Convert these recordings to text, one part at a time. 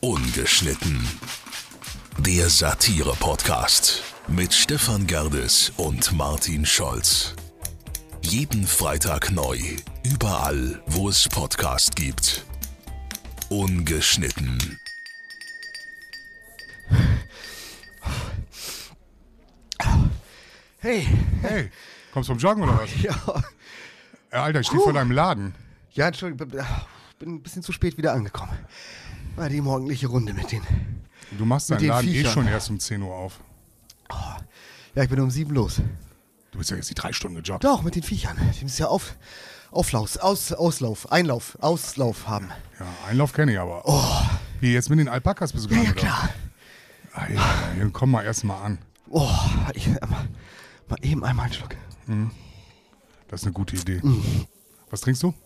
Ungeschnitten. Der Satire-Podcast mit Stefan Gerdes und Martin Scholz. Jeden Freitag neu, überall, wo es Podcast gibt. Ungeschnitten. Hey, kommst du vom Joggen oder was? Ja. Alter, ich stehe vor deinem Laden. Ja, Entschuldigung, bin ein bisschen zu spät wieder angekommen. War die morgendliche Runde mit denen. Du machst Mit deinen den Laden Viechern. schon erst um 10 Uhr auf. Ja, ich bin um 7 los. Du bist ja jetzt die 3 Stunden gejoggt. Doch, mit den Viechern. Die müssen ja Auslauf haben. Ja, Einlauf kenne ich aber. Wie, jetzt mit den Alpakas bist du Ja, gerade klar. da? Alter, komm mal erst mal an. Mal eben einmal einen Schluck. Das ist eine gute Idee. Was trinkst du?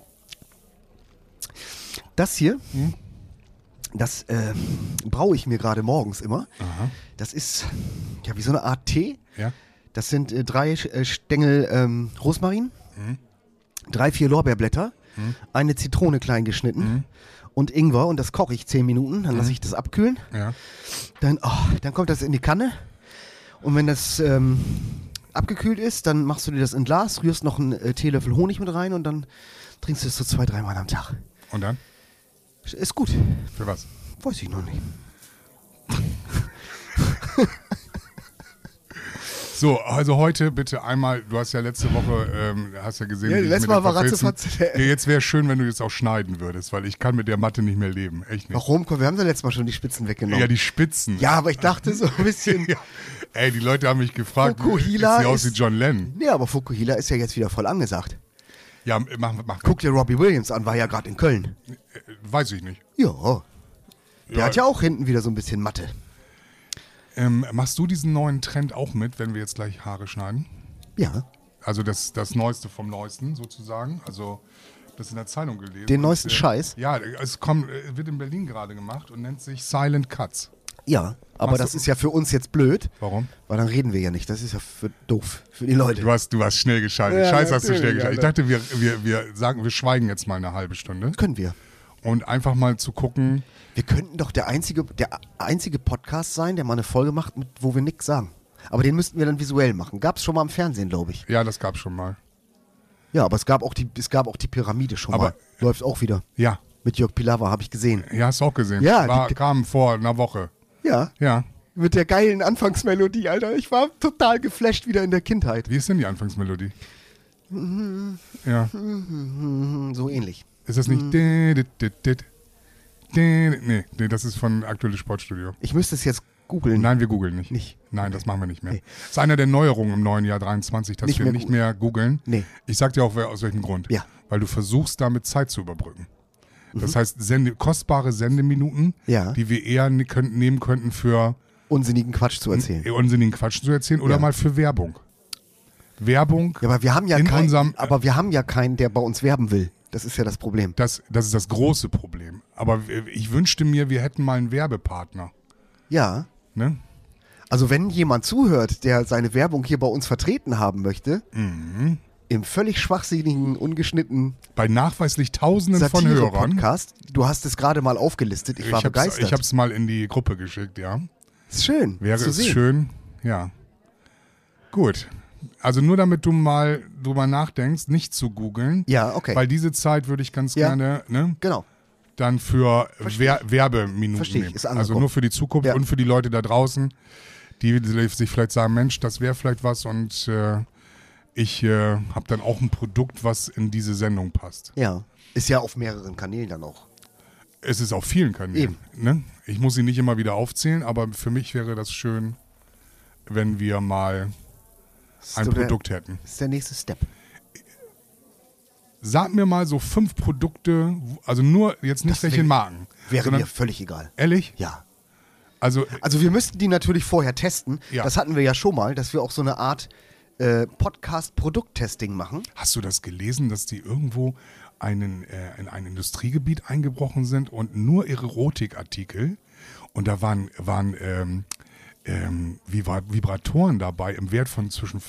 Das hier, das braue ich mir gerade morgens immer. Aha. Das ist ja wie so eine Art Tee. Ja? Das sind 3 Stängel Rosmarin, 3, 4 Lorbeerblätter, eine Zitrone klein geschnitten und Ingwer, und das koche ich 10 Minuten, dann lasse ich das abkühlen. Ja. Dann kommt das in die Kanne, und wenn das abgekühlt ist, dann machst du dir das in Glas, rührst noch einen Teelöffel Honig mit rein und dann trinkst du es so 2-3 Mal am Tag. Und dann? Ist gut. Für was? Weiß ich noch nicht. So, also heute bitte einmal, du hast ja letzte Woche, hast ja gesehen, Ja, wie ich letztes mit Mal den war Verfilzen- ratzefatz. Ja, jetzt wäre schön, wenn du jetzt auch schneiden würdest, weil ich kann mit der Matte nicht mehr leben, echt nicht. Warum? Wir haben ja letztes Mal schon die Spitzen weggenommen. Ja, die Spitzen. Ja, aber ich dachte so ein bisschen... Ja. Ey, die Leute haben mich gefragt, Fukuhila sieht aus wie ist- John Lennon. Ja, aber Fukuhila ist ja jetzt wieder voll angesagt. Ja, mach. Guck dir Robbie Williams an, war ja gerade in Köln. Weiß ich nicht. Ja. Der hat ja auch hinten wieder so ein bisschen Matte. Machst du diesen neuen Trend auch mit, wenn wir jetzt gleich Haare schneiden? Ja. Also das Neueste vom Neuesten sozusagen. Also das in der Zeitung gelesen. Den neuesten Und, Scheiß? Ja, es wird in Berlin gerade gemacht und nennt sich Silent Cuts. Ja, aber Machst das du- ist ja für uns jetzt blöd, Warum? weil dann reden wir ja nicht. Das ist ja doof für die Leute. Du hast schnell geschaltet. Ja, Scheiße, hast du natürlich, schnell geschaltet. Ich dachte, wir sagen, wir schweigen jetzt mal eine halbe Stunde. Können wir. Und einfach mal zu gucken. Wir könnten doch der einzige Podcast sein, der mal eine Folge macht, wo wir nichts sagen. Aber den müssten wir dann visuell machen. Gab es schon mal im Fernsehen, glaube ich. Ja, das gab's schon mal. Ja, aber es gab auch die Pyramide schon Aber- mal. Läuft auch wieder. Ja. Mit Jörg Pilawa, habe ich gesehen. Ja, hast du auch gesehen. Ja, Kam vor einer Woche. Ja, Ja. mit der geilen Anfangsmelodie, Alter. Ich war total geflasht wieder in der Kindheit. Wie ist denn die Anfangsmelodie? Ja. So ähnlich. Ist das nicht? Nee, das ist von Aktuelles Sportstudio. Ich müsste es jetzt googeln. Nein, wir googeln nicht. Nicht? Nein, das machen wir nicht mehr. Nee. Das ist einer der Neuerungen im neuen Jahr 23, dass Nicht wir mehr nicht mehr googeln. Nee. Ich sag dir auch, aus welchem Grund. Ja. Weil du versuchst, damit Zeit zu überbrücken. Das heißt, kostbare Sendeminuten, Ja. die wir eher nehmen könnten für Unsinnigen Quatsch zu erzählen. unsinnigen Quatsch zu erzählen oder Ja. mal für Werbung. Werbung, Ja, aber wir haben ja unserem- keinen, der bei uns werben will. Das ist ja das Problem. das ist das große Problem. Aber ich wünschte mir, wir hätten mal einen Werbepartner. Ja. Ne? Also wenn jemand zuhört, der seine Werbung hier bei uns vertreten haben möchte, im völlig schwachsinnigen, ungeschnittenen Bei nachweislich Tausenden von Hörern. Satire-Podcast, du hast es gerade mal aufgelistet, ich war begeistert. Ich habe es mal in die Gruppe geschickt, ja. Ist schön. Wäre zu es sehen. schön, ja. Gut. Also nur damit du mal drüber nachdenkst, nicht zu googeln. Ja, okay. Weil diese Zeit würde ich ganz Ja. gerne Genau. dann für Versteh ich. Werbeminuten Versteh ich, nehmen. ist Also angekommen. nur für die Zukunft Ja. und für die Leute da draußen, die sich vielleicht sagen, Mensch, das wäre vielleicht was, und ich habe dann auch ein Produkt, was in diese Sendung passt. Ja. Ist ja auf mehreren Kanälen dann auch. Es ist auf vielen Kanälen. Ne? Ich muss sie nicht immer wieder aufzählen, aber für mich wäre das schön, wenn wir mal ein So der- Produkt hätten. Das ist der nächste Step. Sag mir mal so 5 Produkte, also nur jetzt nicht Das welche wäre- Marken. Wäre sondern, mir völlig egal. ehrlich? Ja. Also Also wir müssten die natürlich vorher testen. Ja. Das hatten wir ja schon mal, dass wir auch so eine Art Podcast-Produkttesting machen. hast du das gelesen, dass die irgendwo in ein Industriegebiet eingebrochen sind und nur Erotikartikel, und da waren Vibratoren dabei im Wert von zwischen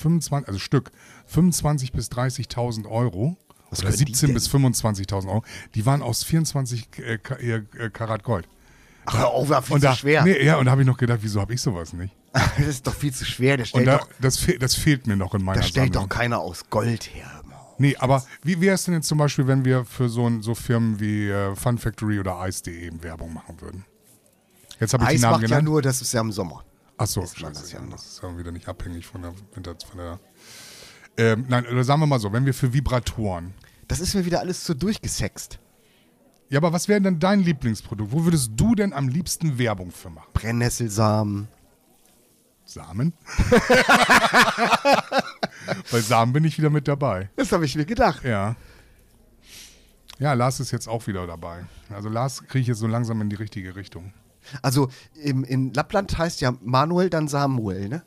25 bis 30.000 Euro. Was Oder können die 17 denn? bis 25.000 Euro. Die waren aus 24 Karat Gold. Ach, hör auf, war viel Und zu da, schwer. Nee, ja, und da habe ich noch gedacht, wieso habe ich sowas nicht? Das ist doch viel zu schwer. Und das fehlt mir noch in meiner Da stellt Sammlung. doch keiner aus Gold her. Nee, aber wie wäre es denn jetzt zum Beispiel, wenn wir für so Firmen wie Fun Factory oder Ice.de Werbung machen würden? Jetzt habe ich die Eis Namen macht ja genannt. nur, das ist ja im Sommer. Achso, Ist man das ja das ist ja wieder nicht abhängig von der nein, oder sagen wir mal so, wenn wir für Vibratoren. Das ist mir wieder alles zu durchgesext. Ja, aber was wäre denn dein Lieblingsprodukt? Wo würdest du denn am liebsten Werbung für machen? Brennnesselsamen. Samen? Bei Samen bin ich wieder mit dabei. Das habe ich mir gedacht. Ja. Ja, Lars ist jetzt auch wieder dabei. Also Lars kriege ich jetzt so langsam in die richtige Richtung. Also in Lappland heißt ja Manuel dann Samuel, ne?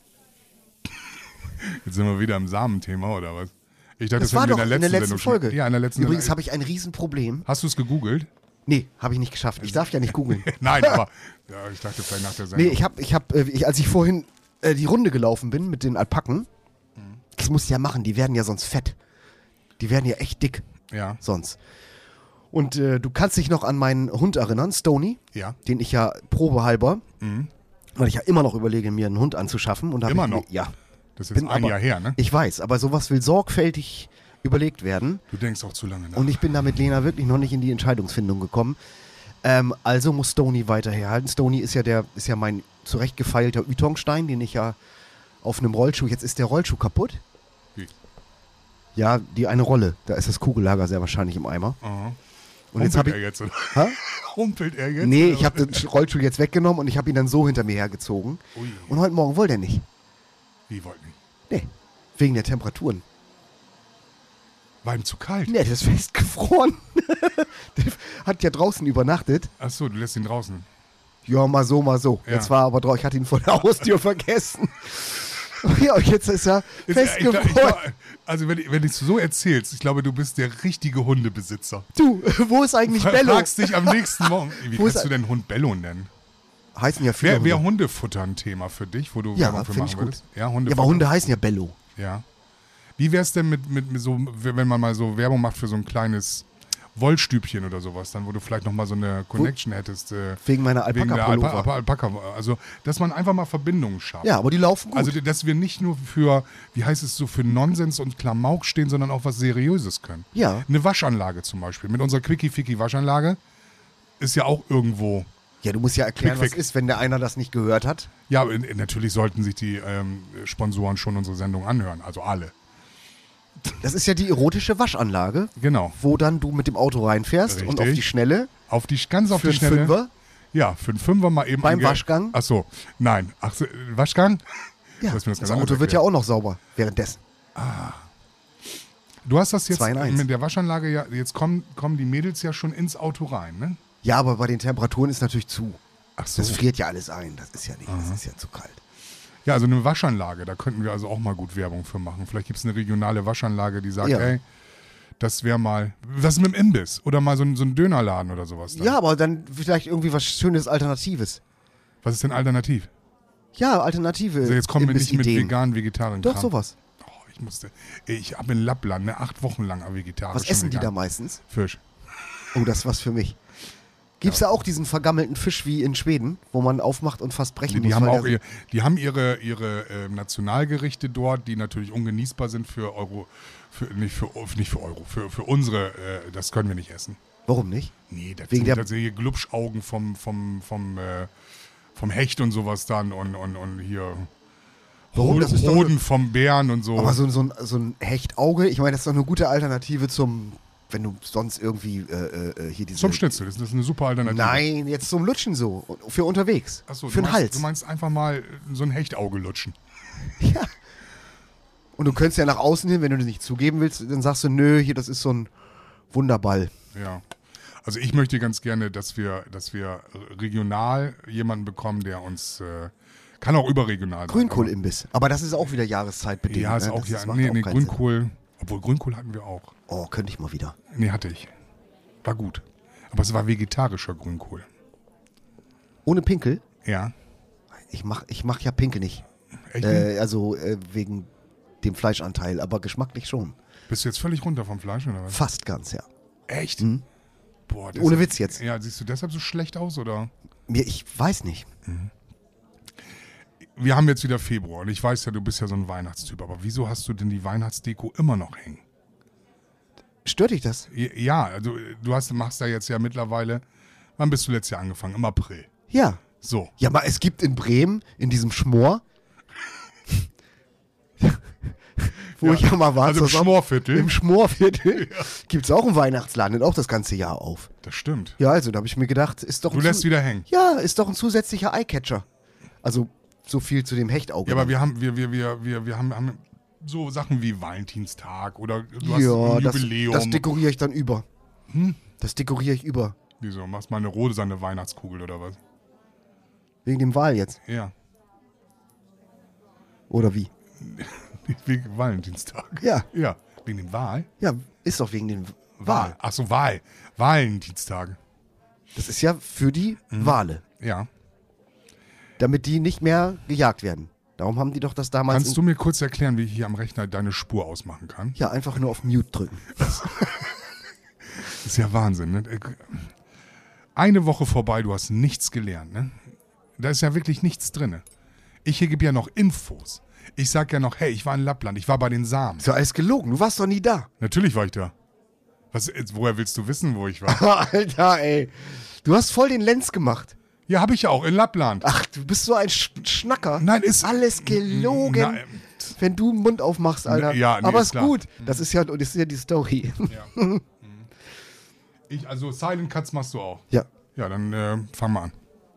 Jetzt sind wir wieder im Samenthema, oder was? Ich dachte, Das war hätten doch wir in der letzten Sendung Folge. Ja, in der letzten Übrigens habe ich ein Riesenproblem. Hast du es gegoogelt? Nee, habe ich nicht geschafft. Ich darf ja nicht googeln. Nein, aber ja, ich dachte vielleicht nach der Sendung. Nee, als ich vorhin die Runde gelaufen bin mit den Alpaken, das musst du ja machen, die werden ja sonst fett. Die werden ja echt dick Ja, sonst. Und du kannst dich noch an meinen Hund erinnern, Stony, ja. den ich ja probehalber, weil ich ja immer noch überlege, mir einen Hund anzuschaffen. Und da hab Immer ich mir- noch? Ja. Das ist jetzt ein aber- Jahr her, ne? Ich weiß, aber sowas will sorgfältig überlegt werden. Du denkst auch zu lange nach. Und ich bin da mit Lena wirklich noch nicht in die Entscheidungsfindung gekommen. Also muss Stony weiter herhalten. Stony ist ja mein zurechtgefeilter Ytongstein, den ich ja auf einem Rollschuh, jetzt ist der Rollschuh kaputt. Wie? Ja, die eine Rolle, da ist das Kugellager sehr wahrscheinlich im Eimer. Aha. Und jetzt habe er ich, jetzt, oder? Hä? Humpelt er jetzt? nee, oder ich habe was? den Rollschuh jetzt weggenommen und ich habe ihn dann so hinter mir hergezogen. Ui. Und heute Morgen wollte er nicht. Wie wollt nicht? Nee, wegen der Temperaturen. War ihm zu kalt? Nee, der ist festgefroren. Der hat ja draußen übernachtet. Achso, du lässt ihn draußen. Ja, mal so, mal so. Ja. Jetzt war aber drauf, ich hatte ihn vor der Haustür vergessen. Ja, und jetzt ist er festgefroren. Also wenn du es so erzählst, ich glaube, du bist der richtige Hundebesitzer. Du, wo ist eigentlich Bello? Fragst dich am nächsten Morgen, wie Wo kannst ist du denn Hund Bello nennen? Heißen ja viele Wäre Hunde. Hundefutter ein Thema für dich, wo du Ja, Werbung für finde ich machen gut. würdest? Ja, Ja, Hundefutter. aber Hunde heißen ja Bello. Ja. Wie wär's denn mit so, wenn man mal so Werbung macht für so ein kleines Wollstübchen oder sowas, dann wo du vielleicht nochmal so eine Connection hättest. Wegen meiner wegen der Alpaka-Pullover. Alpaka. Also, dass man einfach mal Verbindungen schafft. Ja, aber die laufen gut. Also, dass wir nicht nur für, wie heißt es so, für Nonsens und Klamauk stehen, sondern auch was Seriöses können. Ja. Eine Waschanlage zum Beispiel. Mit unserer Quickie-Ficky-Waschanlage ist ja auch irgendwo. Ja, du musst ja erklären, Quick, was ist, wenn der einer das nicht gehört hat. Ja, natürlich sollten sich die Sponsoren schon unsere Sendung anhören. Also alle. Das ist ja die erotische Waschanlage, Genau. wo dann du mit dem Auto reinfährst und auf Richtig. die Schnelle Ganz auf für die einen Schnelle. Fünfer. Ja, für einen Fünfer mal eben. Beim Waschgang? Ach so, nein. Ach so, Waschgang? Ja, Du hast mir das das ganz Auto anders wird ja erklärt. auch noch sauber währenddessen. Du hast das jetzt 2 in 1. mit der Waschanlage, ja, jetzt kommen die Mädels ja schon ins Auto rein, ne? Ja, aber bei den Temperaturen ist natürlich zu. Ach so. Das friert ja alles ein. Das ist ja nicht, das ist ja zu kalt. Ja, also eine Waschanlage, da könnten wir also auch mal gut Werbung für machen. Vielleicht gibt es eine regionale Waschanlage, die sagt, Ja. ey, das wäre mal, was mit dem Imbiss oder mal so ein Dönerladen oder sowas. Dann. Ja, aber dann vielleicht irgendwie was Schönes Alternatives. Was ist denn alternativ? Ja, Alternative. Also jetzt kommen wir nicht mit Imbissideen. veganen, vegetarisch. Doch, sowas. Oh, ich habe in Lappland 8 Wochen lang vegetarisch. Was essen die da meistens? Fisch. Oh, das ist was für mich. Gibt's da auch diesen vergammelten Fisch wie in Schweden, wo man aufmacht und fast brechen Die muss? haben weil auch der- die haben ihre Nationalgerichte dort, die natürlich ungenießbar sind für unsere, das können wir nicht essen. Warum nicht? Nee, das Wegen sind der- tatsächlich Glubschaugen vom Hecht und sowas dann und hier Warum? Das ist doch Hoden vom Bären und so. Aber so ein Hechtauge, ich meine, das ist doch eine gute Alternative zum, wenn du sonst irgendwie hier diese... Zum Schnitzel, das ist eine super Alternative. Nein, jetzt zum Lutschen so. Für unterwegs. Achso, für den Hals. Du meinst einfach mal so ein Hechtauge lutschen. Ja. Und du könntest ja nach außen hin, wenn du das nicht zugeben willst, dann sagst du, nö, hier, das ist so ein Wunderball. Ja. Also ich möchte ganz gerne, dass wir regional jemanden bekommen, der uns, kann auch überregional sein. Grünkohlimbiss. Aber das ist auch wieder jahreszeitbedingt. Ja, ist ne? auch Das ja. macht Nee, auch keinen Sinn. Grünkohl. Obwohl Grünkohl hatten wir auch. Oh, könnte ich mal wieder. Nee, hatte ich. War gut. Aber es war vegetarischer Grünkohl. Ohne Pinkel? Ja. Ich mach ja Pinkel nicht. Echt? nicht? Also wegen dem Fleischanteil, aber geschmacklich schon. Bist du jetzt völlig runter vom Fleisch oder was? Fast ganz, ja. Echt? Boah, Ohne Witz jetzt. Ja, siehst du deshalb so schlecht aus oder? Ich weiß nicht. Wir haben jetzt wieder Februar und ich weiß ja, du bist ja so ein Weihnachtstyp, aber wieso hast du denn die Weihnachtsdeko immer noch hängen? Stört dich das? Ja, also machst da jetzt ja mittlerweile, wann bist du letztes Jahr angefangen? Im April. Ja. So. Ja, aber es gibt in Bremen, in diesem Schmor, wo ich ja mal war. Also im Schmorviertel. Im Schmorviertel gibt es auch einen Weihnachtsladen, auch das ganze Jahr auf. Das stimmt. Ja, also da habe ich mir gedacht, ist doch Du lässt wieder hängen. Ja, ist doch ein zusätzlicher Eyecatcher. Also so viel zu dem Hechtauge. Ja, aber wir haben so Sachen wie Valentinstag oder du hast ja, ein Jubiläum. das dekoriere ich dann über. Das dekoriere ich über. Wieso? Machst mal eine rote seine Weihnachtskugel oder was? Wegen dem Wahl jetzt. Ja. Oder wie? Wegen Valentinstag. Ja. Ja. Wegen dem Wahl? Ja, ist doch wegen dem Wahl. Ach so, Wahl. Valentinstag. Das ist ja für die Wale. Ja. Damit die nicht mehr gejagt werden. Darum haben die doch das damals... Kannst du mir kurz erklären, wie ich hier am Rechner deine Spur ausmachen kann? Ja, einfach nur auf Mute drücken. Das ist ja Wahnsinn, ne? Eine Woche vorbei, du hast nichts gelernt, ne? Da ist ja wirklich nichts drin. Ich hier gebe ja noch Infos. Ich sag ja noch, hey, ich war in Lappland, ich war bei den Samen. Ist ja alles gelogen, du warst doch nie da. Natürlich war ich da. Woher willst du wissen, wo ich war? Alter, ey. Du hast voll den Lenz gemacht. Ja, habe ich ja auch, in Lappland. Ach, du bist so ein Schnacker. Nein, ist... Alles gelogen. Nein. Wenn du den Mund aufmachst, Alter. Ja, nee, aber ist ist klar. gut. Das ist ja die Story. Ja. Also Silent Cuts machst du auch. Ja. Ja, dann fang mal an.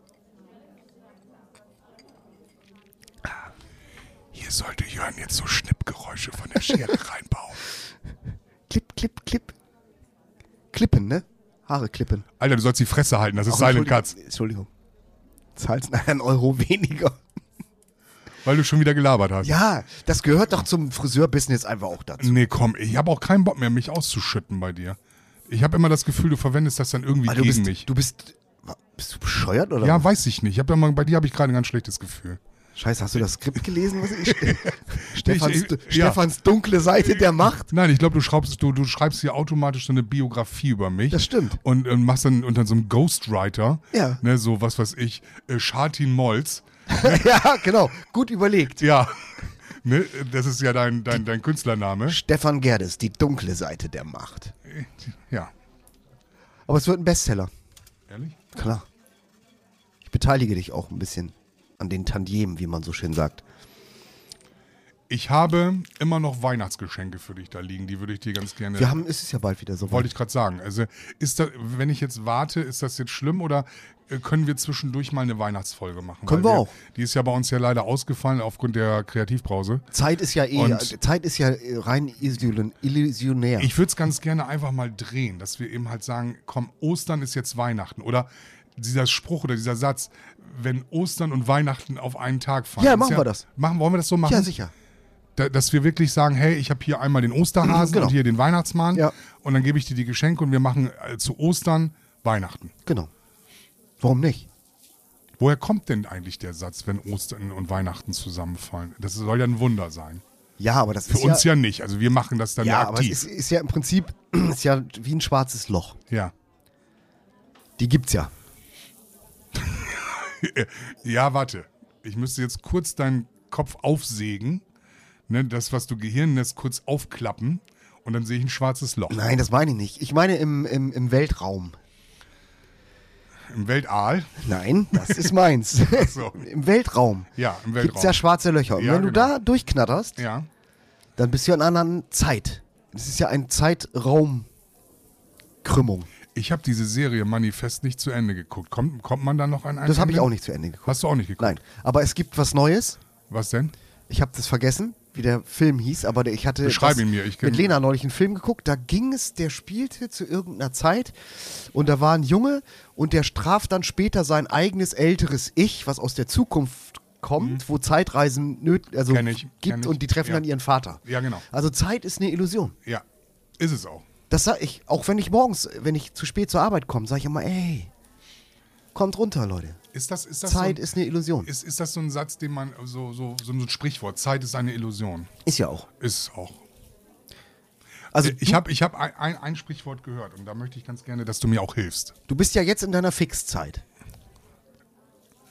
Hier sollte Jörn jetzt so Schnippgeräusche von der Schere reinbauen. Klipp, klipp, klipp. Klippen, ne? Haare klippen. Alter, du sollst die Fresse halten, das ist Silent Cuts. Entschuldigung. Zahlst einen Euro weniger. Weil du schon wieder gelabert hast. Ja, das gehört doch zum Friseurbusiness einfach auch dazu. Nee, komm, ich habe auch keinen Bock mehr, mich auszuschütten bei dir. Ich habe immer das Gefühl, du verwendest das dann irgendwie Aber gegen mich. Bist du bescheuert oder? Ja, weiß ich nicht. Bei dir habe ich gerade ein ganz schlechtes Gefühl. Scheiße, hast du das Skript gelesen? Was Ja. Stefans dunkle Seite der Macht? Nein, ich glaube, du schreibst hier automatisch so eine Biografie über mich. Das stimmt. Und machst dann unter so einem Ghostwriter, Ja. ne, so was weiß ich, Schartin Molz. Ja, genau. Gut überlegt. Ja, ne, das ist ja dein Künstlername. Stefan Gerdes, die dunkle Seite der Macht. Ja. Aber es wird ein Bestseller. Ehrlich? Klar. Ich beteilige dich auch ein bisschen an den Tantiemen, wie man so schön sagt. Ich habe immer noch Weihnachtsgeschenke für dich da liegen, die würde ich dir ganz gerne... Es ist ja bald wieder so. Wollte ich gerade sagen. Also, wenn ich jetzt warte, ist das jetzt schlimm oder können wir zwischendurch mal eine Weihnachtsfolge machen? Können wir auch. Die ist ja bei uns ja leider ausgefallen aufgrund der Kreativpause. Zeit ist ja rein illusionär. Ich würde es ganz gerne einfach mal drehen, dass wir eben halt sagen, komm, Ostern ist jetzt Weihnachten. Oder dieser Spruch oder dieser Satz, wenn Ostern und Weihnachten auf einen Tag fallen. Ja, machen wir das. Wollen wir das so machen? Ja, sicher. Dass wir wirklich sagen, hey, ich habe hier einmal den Osterhasen Genau. und hier den Weihnachtsmann. Ja. Und dann gebe ich dir die Geschenke und wir machen zu Ostern Weihnachten. Genau. Warum nicht? Woher kommt denn eigentlich der Satz, wenn Ostern und Weihnachten zusammenfallen? Das soll ja ein Wunder sein. Ja, aber das Für ist uns ja nicht. Also wir machen das dann ja, ja aber aktiv. es ist ja im Prinzip ist ja wie ein schwarzes Loch. Ja. Die gibt's ja. Ja, warte. Ich müsste jetzt kurz deinen Kopf aufsägen. Ne, das, was du Gehirn nennst, kurz aufklappen. Und dann sehe ich ein schwarzes Loch. Nein, das meine ich nicht. Ich meine im Weltraum. Im Weltall? Nein, das ist meins. So. Im Weltraum. Ja, im Weltraum. Gibt's ja schwarze Löcher. Und Ja, wenn du genau. da durchknatterst, Ja. dann bist du ja in einer anderen Zeit. Das ist ja eine Zeitraumkrümmung. Ich habe diese Serie Manifest nicht zu Ende geguckt. Kommt man da noch an einen Das habe ich Ende? auch nicht zu Ende geguckt. Hast du auch nicht geguckt? Nein, aber es gibt was Neues. Was denn? Ich habe das vergessen, wie der Film hieß, aber ich hatte Beschreib ihn mir, ich kenn- mit Lena neulich einen Film geguckt, da ging es, der spielte zu irgendeiner Zeit und da war ein Junge und der straft dann später sein eigenes älteres Ich, was aus der Zukunft kommt, wo Zeitreisen Kenn ich. gibt und die treffen Ja. dann ihren Vater. Ja, genau. Also Zeit ist eine Illusion. Ja, ist es auch. Das sag ich, auch wenn ich morgens, wenn ich zu spät zur Arbeit komme, sage ich immer, ey, kommt runter, Leute. Ist das Zeit ist eine Illusion. ist das so ein Satz, den man, so ein Sprichwort, Zeit ist eine Illusion. Ist ja auch. Ist es auch. Also Ich hab ein Sprichwort gehört und da möchte ich ganz gerne, dass du mir auch hilfst. du bist ja jetzt in deiner Fixzeit.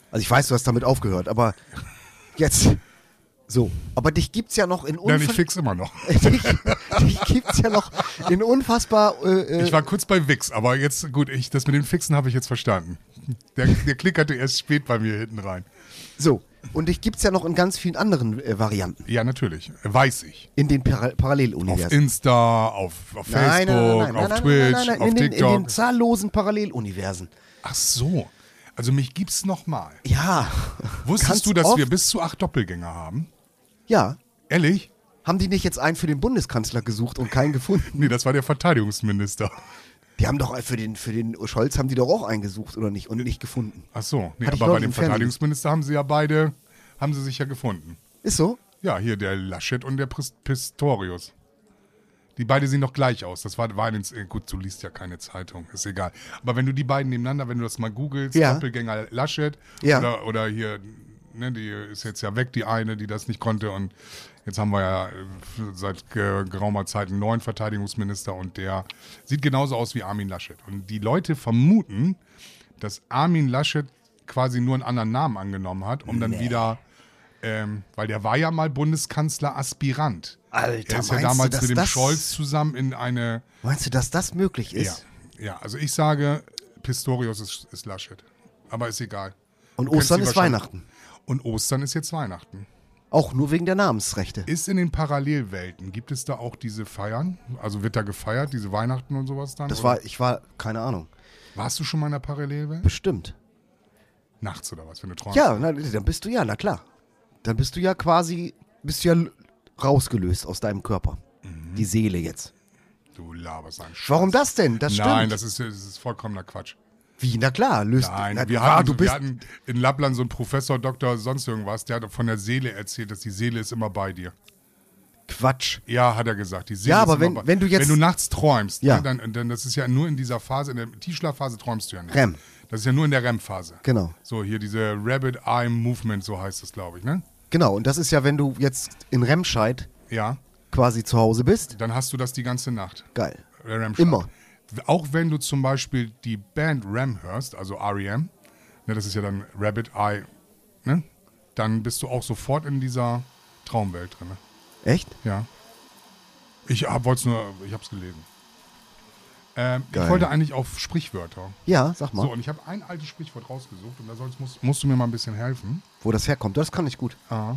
Also ich weiß, du hast damit aufgehört, aber jetzt... So, aber dich gibt's ja noch in Nein, ich fix immer noch. dich gibt's ja noch in unfassbar... Ich war kurz bei Wix, aber jetzt, gut, das mit dem Fixen habe ich jetzt verstanden. Der klickerte erst spät bei mir hinten rein. So, und dich gibt's ja noch in ganz vielen anderen Varianten. Ja, natürlich. Weiß ich. In den Paralleluniversen. Auf Insta, auf Facebook, auf Twitch, auf TikTok. In den zahllosen Paralleluniversen. Ach so. Also mich gibt's nochmal. Ja. Wusstest du, dass wir bis zu 8 Doppelgänger haben? Ja. Ehrlich? Haben die nicht jetzt einen für den Bundeskanzler gesucht und keinen gefunden? Nee, das war der Verteidigungsminister. Die haben doch für den Scholz haben die doch auch eingesucht, oder nicht? Und nicht gefunden. Ach so. Nee, Hatte ich aber bei neulich dem im Fernsehen. Verteidigungsminister haben sie sich ja gefunden. Ist so? Ja, hier der Laschet und der Pistorius. Die beide sehen doch gleich aus. Das war gut, du liest ja keine Zeitung, ist egal. Aber wenn du die beiden nebeneinander, wenn du das mal googelst, Ja. Doppelgänger Laschet oder hier, ne, die ist jetzt ja weg, die eine, die das nicht konnte und jetzt haben wir ja seit geraumer Zeit einen neuen Verteidigungsminister und der sieht genauso aus wie Armin Laschet. Und die Leute vermuten, dass Armin Laschet quasi nur einen anderen Namen angenommen hat, um dann wieder, weil der war ja mal Bundeskanzler-Aspirant. Alter, Er ist ja damals mit dem Scholz zusammen in eine... Meinst du, dass das möglich ist? Ja, also ich sage, Pistorius ist Laschet. Aber ist egal. Und Du kennst Ostern sie ist wahrscheinlich. Weihnachten. Und Ostern ist jetzt Weihnachten. Auch nur wegen der Namensrechte. Ist in den Parallelwelten, gibt es da auch diese Feiern? Also wird da gefeiert, diese Weihnachten und sowas dann? Keine Ahnung. Warst du schon mal in der Parallelwelt? Bestimmt. Nachts oder was, wenn du träumst? Ja, dann bist du ja, na klar. Dann bist du ja rausgelöst aus deinem Körper. Die Seele jetzt. Du laberst einen Scheiß. Warum das denn? Das stimmt. Nein, das ist vollkommener Quatsch. Wie? Na klar, löst. Nein, na, wir du bist. hatten in Lappland so einen Professor, Doktor, sonst irgendwas, der hat von der Seele erzählt, dass die Seele ist immer bei dir. Quatsch. Ja, hat er gesagt. Die Seele Ja, ist aber immer wenn du jetzt. Wenn du nachts träumst, Ja. ne, dann das ist ja nur in dieser Phase, in der Tiefschlafphase träumst du ja nicht. REM. Das ist ja nur in der REM-Phase. Genau. So, hier diese Rabbit Eye Movement, so heißt das, glaube ich, ne? Genau, und das ist ja, wenn du jetzt in Remscheid Ja, quasi zu Hause bist. dann hast du das die ganze Nacht. Geil. REM-Schlaf. Immer. Auch wenn du zum Beispiel die Band REM hörst, also R.E.M., ne, das ist ja dann Rabbit Eye, ne? Dann bist du auch sofort in dieser Traumwelt drin. Echt? Ja. Ich hab's gelesen. Ich Geil. wollte eigentlich auf Sprichwörter. Ja, sag mal. So, und ich habe ein altes Sprichwort rausgesucht und da musst du mir mal ein bisschen helfen. Wo das herkommt, das kann ich gut. Ah,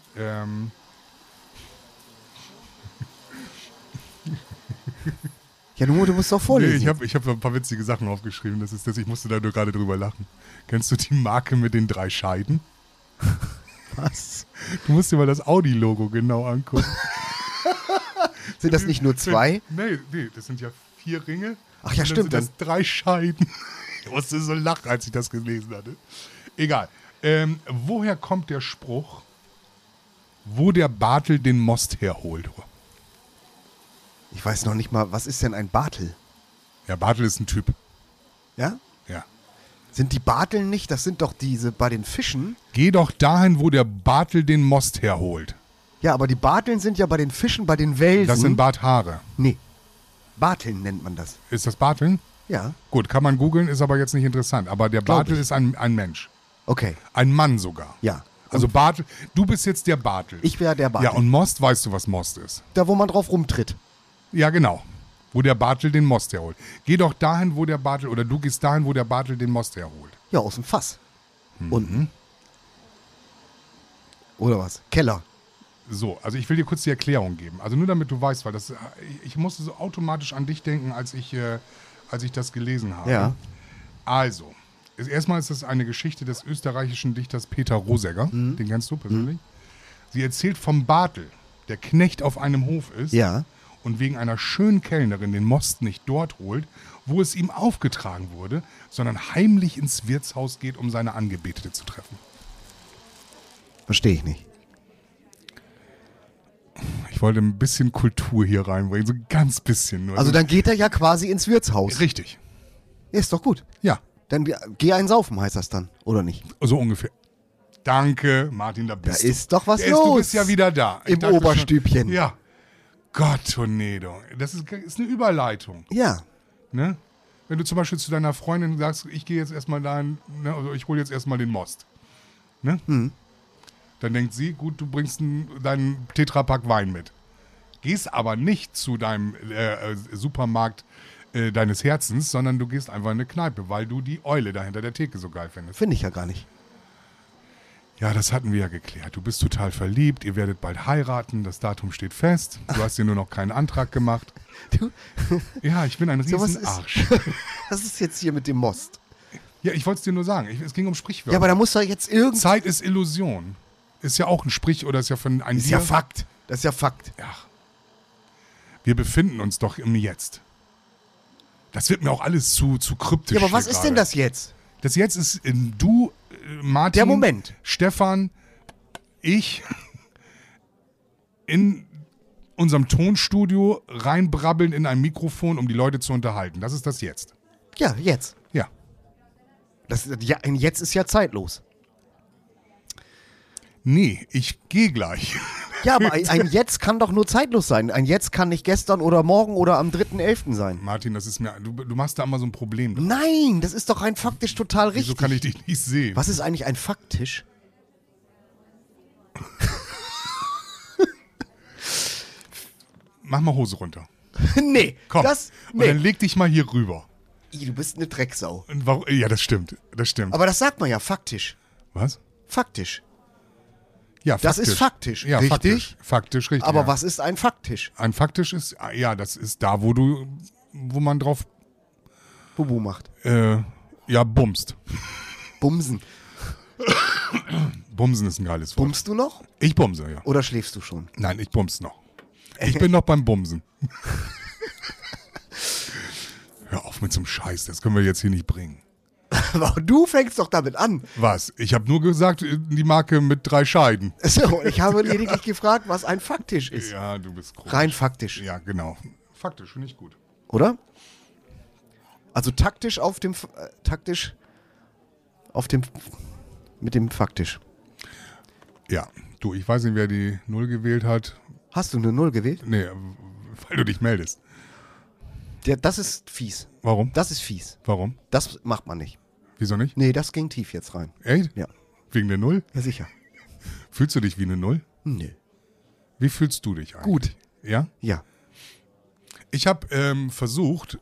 Ja, du musst doch vorlesen. Nee, ich hab ein paar witzige Sachen aufgeschrieben. Das ist das, ich musste da nur gerade drüber lachen. Kennst du die Marke mit den 3 Scheiden? Was? Du musst dir mal das Audi-Logo genau angucken. Sind das nicht nur 2? Nee, das sind ja 4 Ringe. Ach ja, Und stimmt, Dann sind das 3 Scheiden. Ich musste so lachen, als ich das gelesen hatte. Egal. Woher kommt der Spruch, wo der Bartel den Most herholt? Ich weiß noch nicht mal, was ist denn ein Bartel? Ja, Bartel ist ein Typ. Ja? Ja. Sind die Barteln nicht, das sind doch diese bei den Fischen. Geh doch dahin, wo der Bartel den Most herholt. Ja, aber die Barteln sind ja bei den Fischen, bei den Welsen. Das sind Barthaare. Nee. Barteln nennt man das. Ist das Barteln? Ja. Gut, kann man googeln, ist aber jetzt nicht interessant. Aber der Glaub Bartel ich. ist ein Mensch. Okay. Ein Mann sogar. Ja. Also Bartel, du bist jetzt der Bartel. Ich wäre der Bartel. Ja, und Most, weißt du, was Most ist? Da, wo man drauf rumtritt. Ja, genau. Wo der Bartel den Most herholt. Geh doch dahin, wo der Bartel, oder du gehst dahin, wo der Bartel den Most herholt. Ja, aus dem Fass. Unten. Oder was? Keller. So, also ich will dir kurz die Erklärung geben. Also nur damit du weißt, weil ich musste so automatisch an dich denken, als ich das gelesen habe. Ja. Also, erstmal ist es eine Geschichte des österreichischen Dichters Peter Rosegger. Den kennst du persönlich. Sie erzählt vom Bartel, der Knecht auf einem Hof ist. Ja. Und wegen einer schönen Kellnerin den Most nicht dort holt, wo es ihm aufgetragen wurde, sondern heimlich ins Wirtshaus geht, um seine Angebetete zu treffen. Verstehe ich nicht. Ich wollte ein bisschen Kultur hier reinbringen, so ein ganz bisschen nur. Also dann geht er ja quasi ins Wirtshaus. Richtig, Ist doch gut. ja, Dann geh einen saufen, heißt das dann, oder nicht? so ungefähr. Danke, Martin, da Da bist du. ist doch was Du los. bist ja wieder da. Ich Im dachte schon- Oberstübchen. Ja. Gott, Tornado. Das ist eine Überleitung. Ja. Ne? Wenn du zum Beispiel zu deiner Freundin sagst, ich gehe jetzt erstmal dahin, ne, also ich hole jetzt erstmal den Most. Ne? Dann denkt sie, gut, du bringst deinen Tetrapack Wein mit. Gehst aber nicht zu deinem Supermarkt deines Herzens, sondern du gehst einfach in eine Kneipe, weil du die Eule da hinter der Theke so geil findest. Finde ich ja gar nicht. Ja, das hatten wir ja geklärt. Du bist total verliebt, ihr werdet bald heiraten, das Datum steht fest. Du hast dir nur noch keinen Antrag gemacht. Du, Ja, ich bin ein So, was ist- Riesenarsch. was ist jetzt hier mit dem Most? Ja, ich wollte es dir nur sagen. Es ging um Sprichwörter. Ja, aber da muss doch jetzt irgend... Zeit ist Illusion. Ist ja auch ein Sprich oder ist ja von einem Das ist ja Fakt. Das ist ja Fakt. Ja. Wir befinden uns doch im Jetzt. Das wird mir auch alles zu kryptisch. Ja, aber was hier ist gerade. denn das jetzt? Das Jetzt ist du, Martin, Der Moment. Stefan, ich in unserem Tonstudio reinbrabbeln in ein Mikrofon, um die Leute zu unterhalten. Das ist das Jetzt. Ja, jetzt. Ja. Ein Jetzt ist ja zeitlos. Nee, ich gehe gleich. Ja, aber ein Jetzt kann doch nur zeitlos sein. Ein Jetzt kann nicht gestern oder morgen oder am 3.11. sein. Martin, das ist mir. Du machst da immer so ein Problem draus. Nein, das ist doch rein faktisch total richtig. Wieso kann ich dich nicht sehen? Was ist eigentlich ein Faktisch? Mach mal Hose runter. Nee, Komm. das... Und dann Nee. leg dich mal hier rüber. Du bist eine Drecksau. Und warum, ja, das stimmt. Das stimmt. Aber das sagt man ja, faktisch. Was? Faktisch. Ja, Das ist faktisch, Ja, richtig? faktisch. Faktisch, richtig. Aber ja. was ist ein Faktisch? Ein faktisch ist, ja, das ist da, wo man drauf, Bubu macht. ja, bumst. Bumsen. Bumsen ist ein geiles Wort. Bummst du noch? Ich bumse, ja. Oder schläfst du schon? Nein, ich bums noch. Ich bin noch beim Bumsen. Hör auf mit so einem Scheiß, das können wir jetzt hier nicht bringen. Aber du fängst doch damit an. Was? Ich habe nur gesagt, die Marke mit 3 Scheiden. So, ich habe lediglich gefragt, was ein Faktisch ist. Ja, du bist groß. Rein faktisch, Ja, genau. Faktisch, finde ich gut. oder? Also taktisch mit dem faktisch. Ja, du, ich weiß nicht, wer die 0 gewählt hat. Hast du eine Null gewählt? Nee, weil du dich meldest. Das ist fies. Warum? Das ist fies. Warum? Das macht man nicht. Wieso nicht? Nee, das ging tief jetzt rein. Echt? Ja. Wegen der 0? Ja, sicher. Fühlst du dich wie eine 0? Nee. Wie fühlst du dich eigentlich? Gut. Ja? Ja. Ich habe versucht,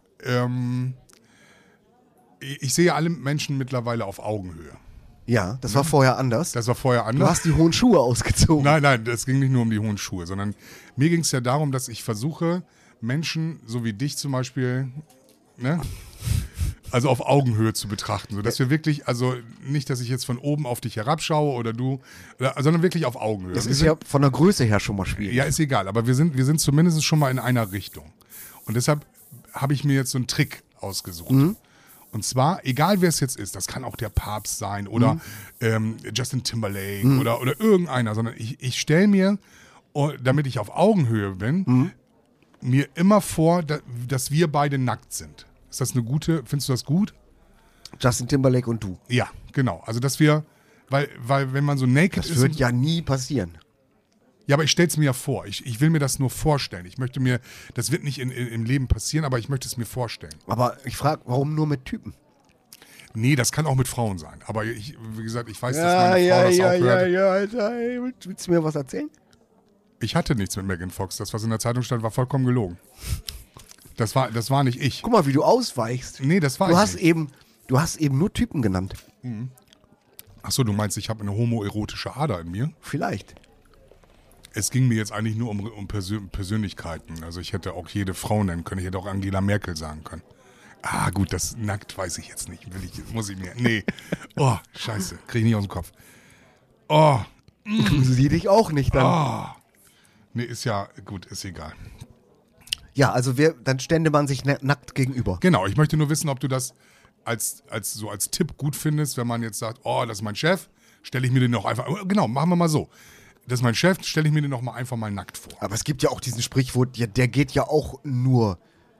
ich sehe alle Menschen mittlerweile auf Augenhöhe. Ja, das war vorher anders. Das war vorher Du anders. hast die hohen Schuhe ausgezogen. Nein, das ging nicht nur um die hohen Schuhe, sondern mir ging es ja darum, dass ich versuche, Menschen, so wie dich zum Beispiel, ne, also auf Augenhöhe zu betrachten. Sodass wir wirklich, also nicht, dass ich jetzt von oben auf dich herabschaue oder du, sondern wirklich auf Augenhöhe. Das Wir ist sind- ja von der Größe her schon mal schwierig. Ja, ist egal, aber wir sind zumindest schon mal in einer Richtung. Und deshalb habe ich mir jetzt so einen Trick ausgesucht. Und zwar, egal wer es jetzt ist, das kann auch der Papst sein oder Justin Timberlake oder irgendeiner, sondern ich stelle mir, damit ich auf Augenhöhe bin, mir immer vor, dass wir beide nackt sind. Ist das eine gute, findest du das gut? Justin Timberlake und du. Ja, genau. Also, dass wir, weil wenn man so naked Das ist. wird ja nie passieren. Ja, aber ich stelle es mir ja vor. Ich will mir das nur vorstellen. Ich möchte mir, das wird nicht im Leben passieren, aber ich möchte es mir vorstellen. Aber ich frage, warum nur mit Typen? Nee, das kann auch mit Frauen sein. Aber wie gesagt, ich weiß, dass meine Frau das auch hört. ja, Alter. Ey, willst du mir was erzählen? Ich hatte nichts mit Megan Fox. Das, was in der Zeitung stand, war vollkommen gelogen. Das war nicht ich. Guck mal, wie du ausweichst. Nee, das war Du ich hast nicht. eben nur Typen genannt. Achso, du meinst, ich habe eine homoerotische Ader in mir? Vielleicht. Es ging mir jetzt eigentlich nur um Persönlichkeiten. Also ich hätte auch jede Frau nennen können. Ich hätte auch Angela Merkel sagen können. Ah, gut, das nackt weiß ich jetzt nicht. Muss ich mir. Nee. Oh, scheiße. Krieg ich nicht aus dem Kopf. Oh, Sieh dich auch nicht dann. oh. Nee, ist ja, gut, ist egal. Ja, also dann stände man sich nackt gegenüber. Genau, ich möchte nur wissen, ob du das als Tipp gut findest, wenn man jetzt sagt, oh, das ist mein Chef, stelle ich mir den noch einfach, genau, machen wir mal so. Das ist mein Chef, stelle ich mir den noch mal einfach mal nackt vor. Aber es gibt ja auch diesen Sprichwort, ja, der geht ja auch nur,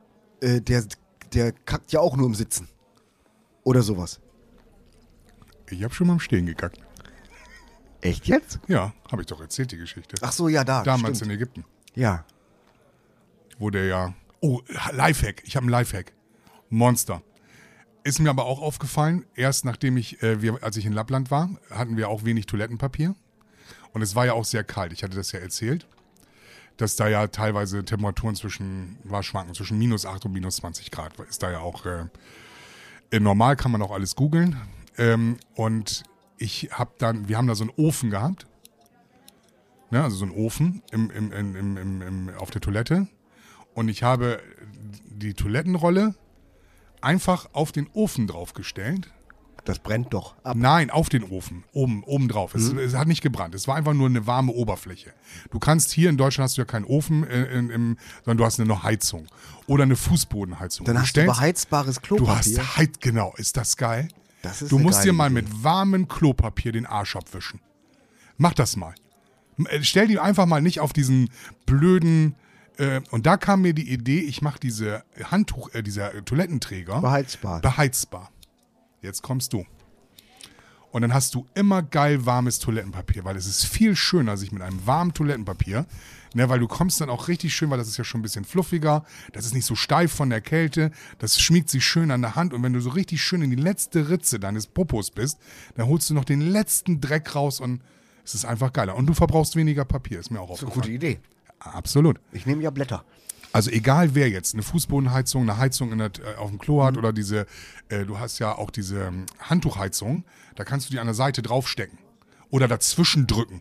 der kackt ja auch nur im Sitzen. Oder sowas. Ich habe schon mal im Stehen gekackt. Echt jetzt? Ja, habe ich doch erzählt, die Geschichte. Ach so, ja, da. Damals stimmt. in Ägypten, Ja. wo der ja, oh, Lifehack, ich habe einen Lifehack. Monster. Ist mir aber auch aufgefallen, erst nachdem als ich in Lappland war, hatten wir auch wenig Toilettenpapier. Und es war ja auch sehr kalt, ich hatte das ja erzählt, dass da ja teilweise Temperaturen schwanken, zwischen -8 und -20 Grad. Ist da ja auch, normal kann man auch alles googeln. Und wir haben da so einen Ofen gehabt. Ne, also so einen Ofen auf der Toilette. Und ich habe die Toilettenrolle einfach auf den Ofen draufgestellt. Das brennt doch ab. Nein, auf den Ofen, oben drauf. Es hat nicht gebrannt, es war einfach nur eine warme Oberfläche. Du kannst hier in Deutschland hast du ja keinen Ofen, sondern du hast eine Heizung oder eine Fußbodenheizung. Dann hast du beheizbares Klopapier. Genau, ist das geil? Das ist Du eine musst geile dir mal Idee. mit warmem Klopapier den Arsch abwischen. Mach das mal. Stell die einfach mal nicht auf diesen blöden... und da kam mir die Idee, ich mache dieser Toilettenträger beheizbar. Jetzt kommst du. Und dann hast du immer geil warmes Toilettenpapier, weil es ist viel schöner, sich mit einem warmen Toilettenpapier, ne, weil du kommst dann auch richtig schön, weil das ist ja schon ein bisschen fluffiger, das ist nicht so steif von der Kälte, das schmiegt sich schön an der Hand und wenn du so richtig schön in die letzte Ritze deines Popos bist, dann holst du noch den letzten Dreck raus und es ist einfach geiler. Und du verbrauchst weniger Papier, ist mir auch Das ist eine aufgefallen. gute Idee. Absolut. Ich nehme ja Blätter. Also egal wer jetzt, eine Fußbodenheizung, eine Heizung auf dem Klo hat oder du hast ja auch diese Handtuchheizung, da kannst du die an der Seite draufstecken oder dazwischen drücken.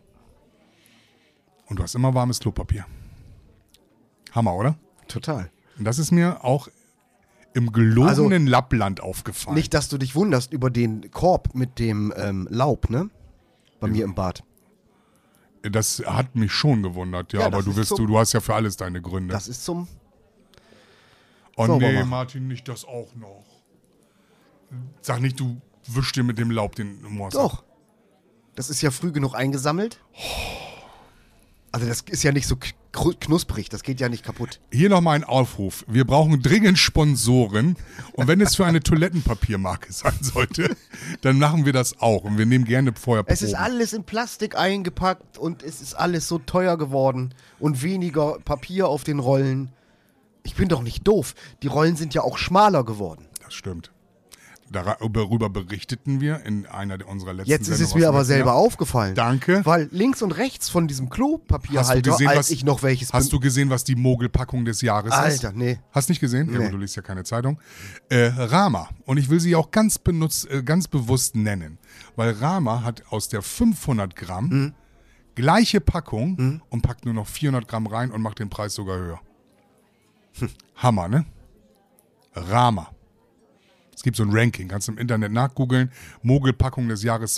Und du hast immer warmes Klopapier. Hammer, oder? Total. Und das ist mir auch im gelogenen Lappland aufgefallen. Nicht, dass du dich wunderst über den Korb mit dem Laub, ne? Bei mir im Bad. Das hat mich schon gewundert, ja, Ja, aber das ist du hast ja für alles deine Gründe. Das ist zum... Oh sauber nee, machen. Martin, nicht das auch noch. Sag nicht, du wischst dir mit dem Laub den Moors ab. Doch. Das ist ja früh genug eingesammelt. Also das ist ja nicht so knusprig, das geht ja nicht kaputt. Hier nochmal ein Aufruf. Wir brauchen dringend Sponsoren. Und wenn es für eine Toilettenpapiermarke sein sollte, dann machen wir das auch. Und wir nehmen gerne vorher Proben. Es ist alles in Plastik eingepackt und es ist alles so teuer geworden und weniger Papier auf den Rollen. Ich bin doch nicht doof. Die Rollen sind ja auch schmaler geworden. Das stimmt. Darüber berichteten wir in einer unserer letzten Jetzt ist es Sendungen mir aus dem aber letzten selber Jahr. aufgefallen. Danke. Weil links und rechts von diesem Klopapierhalter, ich noch welches Hast du gesehen, was die Mogelpackung des Jahres ist? Alter, nee. Hast nicht gesehen? Ja, Nee. gut, du liest ja keine Zeitung. Rama. Und ich will sie auch ganz bewusst nennen. Weil Rama hat aus der 500 Gramm gleiche Packung und packt nur noch 400 Gramm rein und macht den Preis sogar höher. Hammer, ne? Rama. Es gibt so ein Ranking, kannst du im Internet nachgoogeln. Mogelpackung des Jahres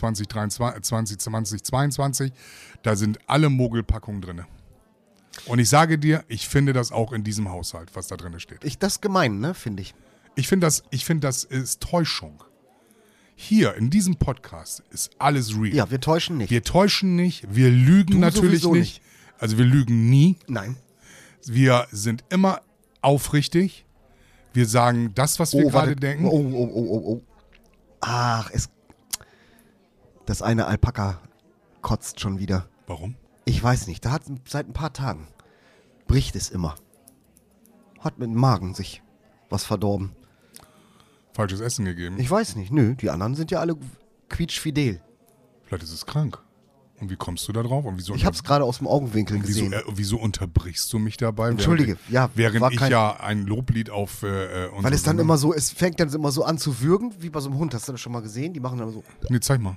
2022. Da sind alle Mogelpackungen drin. Und ich sage dir, ich finde das auch in diesem Haushalt, was da drin steht. Das ist gemein, ne, finde ich. Ich finde, das ist Täuschung. Hier in diesem Podcast ist alles real. Ja, wir täuschen nicht. Wir täuschen nicht, wir lügen Du natürlich sowieso nicht. Also wir lügen nie. Nein. Wir sind immer aufrichtig. Wir sagen das, was wir gerade denken. Oh. Ach, das eine Alpaka kotzt schon wieder. Warum? Ich weiß nicht, seit ein paar Tagen bricht es immer. Hat mit dem Magen sich was verdorben. Falsches Essen gegeben. Ich weiß nicht, nö, die anderen sind ja alle quietschfidel. Vielleicht ist es krank. Und wie kommst du da drauf? Und wieso Ich hab's gerade aus dem Augenwinkel gesehen. wieso unterbrichst du mich dabei? Entschuldige, ja, Während war ich kein- ja ein Loblied auf unsere Weil es dann Sendung- immer so, es fängt dann immer so an zu würgen, wie bei so einem Hund. Hast du das schon mal gesehen? Die machen dann so. Nee, zeig mal.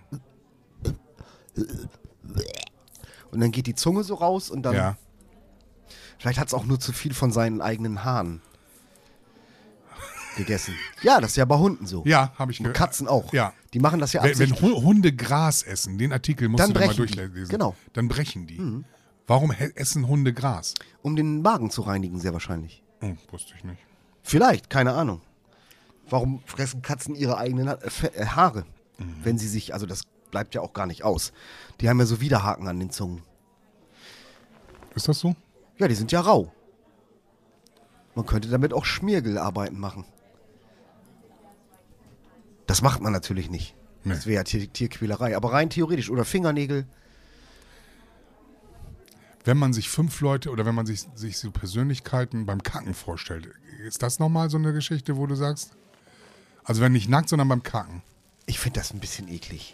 Und dann geht die Zunge so raus und dann. Ja. Vielleicht hat es auch nur zu viel von seinen eigenen Haaren gegessen. Ja, das ist ja bei Hunden so. Ja, habe ich Und gehört. Katzen auch. Ja. Die machen das ja Wenn absichtlich. Hunde Gras essen, den Artikel musst Dann du dir mal brechen die. durchlesen. Genau. Dann brechen die. Warum essen Hunde Gras? Um den Magen zu reinigen, sehr wahrscheinlich. Wusste ich nicht. Vielleicht, keine Ahnung. Warum fressen Katzen ihre eigenen Haare? Wenn sie sich, also das bleibt ja auch gar nicht aus. Die haben ja so Widerhaken an den Zungen. Ist das so? Ja, die sind ja rau. Man könnte damit auch Schmiergelarbeiten machen. Das macht man natürlich nicht. Nee. Das wäre ja Tierquälerei. Aber rein theoretisch. Oder Fingernägel. Wenn man sich 5 Leute oder wenn man sich so Persönlichkeiten beim Kacken vorstellt, ist das nochmal so eine Geschichte, wo du sagst, Also wenn nicht nackt, sondern beim Kacken. Ich finde das ein bisschen eklig.